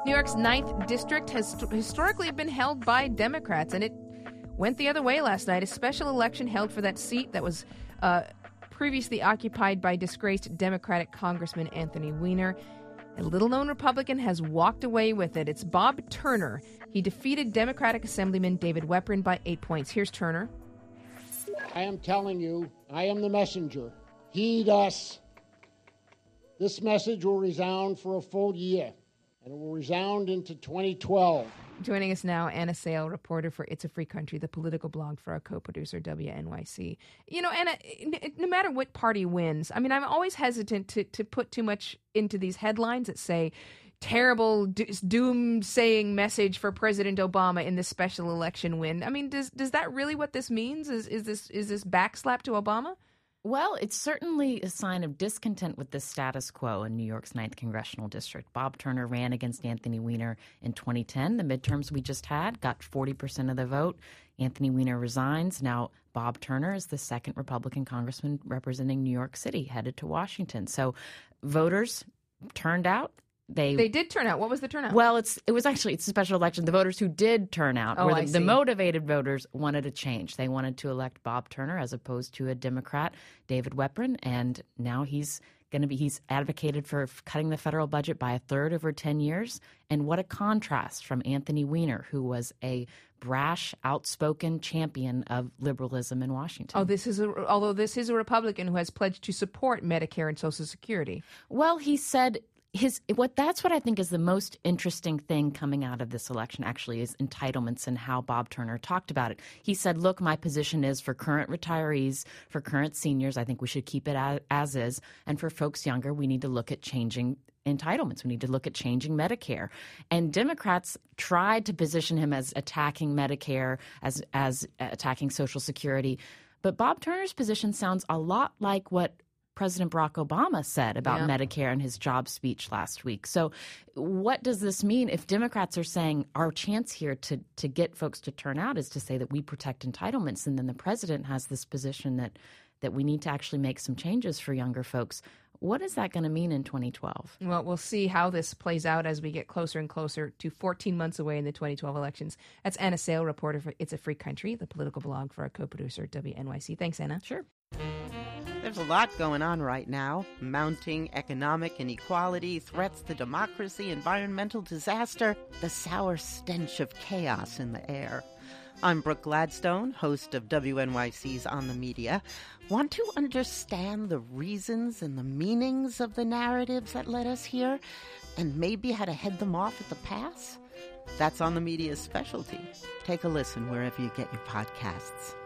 New York's 9th district has historically been held by Democrats, and it went the other way last night. A special election held for that seat that was previously occupied by disgraced Democratic Congressman Anthony Weiner. A little-known Republican has walked away with it. It's Bob Turner. He defeated Democratic Assemblyman David Weprin by 8 points. Here's Turner. I am telling you, I am the messenger. Heed us. This message will resound for a full year, and it will resound into 2012. Joining us now, Anna Sale, reporter for It's a Free Country, the political blog for our co-producer, WNYC. You know, Anna, no matter what party wins, I mean, I'm always hesitant to put too much into these headlines that say, terrible doom-saying message for President Obama in this special election win. I mean, does that really what this means? Is this backslap to Obama? Well, it's certainly a sign of discontent with the status quo in New York's 9th Congressional District. Bob Turner ran against Anthony Weiner in 2010. The midterms we just had got 40% of the vote. Anthony Weiner resigns. Now Bob Turner is the second Republican congressman representing New York City, headed to Washington. So voters turned out. They did turn out. What was the turnout? Well, it's a special election. The voters who did turn out were the motivated voters wanted a change. They wanted to elect Bob Turner as opposed to a Democrat, David Weprin, and now he's advocated for cutting the federal budget by a third over 10 years. And what a contrast from Anthony Weiner, who was a brash, outspoken champion of liberalism in Washington. Although this is a Republican who has pledged to support Medicare and Social Security. Well, he said that's what I think is the most interesting thing coming out of this election, actually, is entitlements and how Bob Turner talked about it. He said, look, my position is for current retirees, for current seniors, I think we should keep it as is. And for folks younger, we need to look at changing entitlements. We need to look at changing Medicare. And Democrats tried to position him as attacking Medicare, as attacking Social Security. But Bob Turner's position sounds a lot like what President Barack Obama said about Medicare in his job speech last week. So what does this mean if Democrats are saying our chance here to get folks to turn out is to say that we protect entitlements, and then the president has this position that we need to actually make some changes for younger folks? What is that going to mean in 2012? Well, we'll see how this plays out as we get closer and closer to 14 months away in the 2012 elections. That's Anna Sale, reporter for It's a Free Country, the political blog for our co-producer, WNYC. Thanks, Anna. Sure. There's a lot going on right now. Mounting economic inequality, threats to democracy, environmental disaster, the sour stench of chaos in the air. I'm Brooke Gladstone, host of WNYC's On the Media. Want to understand the reasons and the meanings of the narratives that led us here, and maybe how to head them off at the pass? That's On the Media's specialty. Take a listen wherever you get your podcasts.